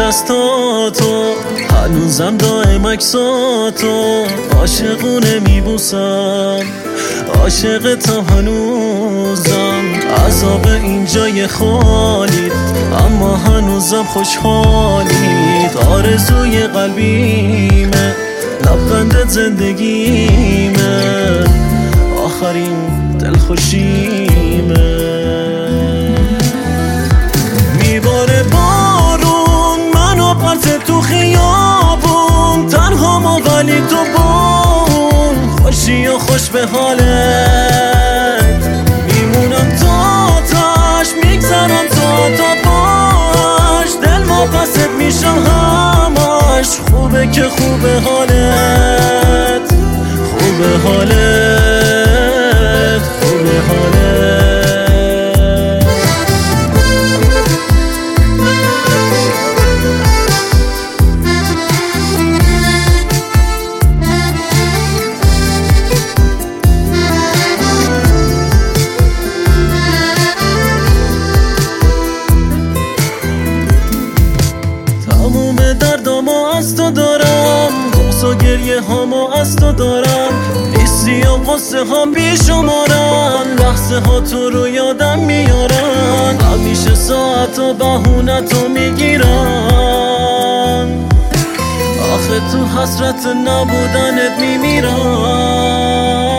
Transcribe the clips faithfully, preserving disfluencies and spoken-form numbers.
دستاتو، هنوزم دائم عکساتو عاشقونه میبوسم، عاشقتم هنوزم. عذاب اینجای خالیت اما هنوزم خوشحالیت. آرزوی قلبیمه، لبخندت زندگیمه، آخرین دلخوشیمه. میباره بارون منو پرت تو خیابون، تنها ما ولی تو بون، خوشی و خوش به حالت. میمونم تا تاش، میگذرم تا تا باش، دل ما پست میشم هماش. خوبه که خوبه حالت، خوبه حالت، خوبه حالت. تموم دردامو از تو دارم، بغض و گریه هامو از تو دارم، نیستی و قصه ها بیشمارن، لحظه ها تو رو یادم میارن، همیشه ساعت و بهونه تو میگیرن، آخه تو حسرت نبودنت میمیرن.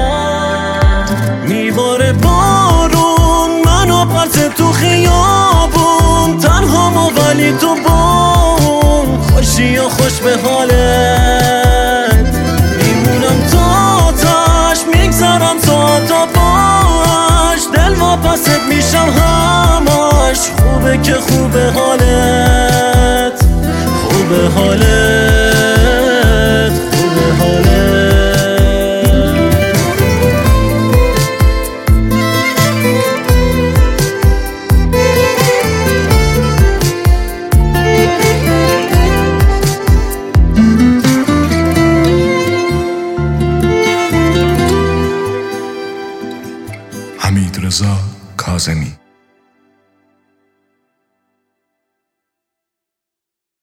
میباره بارون منو پرت تو خیابون، تنها ما ولی تو بون، خوشی و خوش به حالت. میمونم تا تاش، میگذرم تا تا باش، دل ما پست میشم هماش. خوبه که خوبه حالت، خوبه حالت.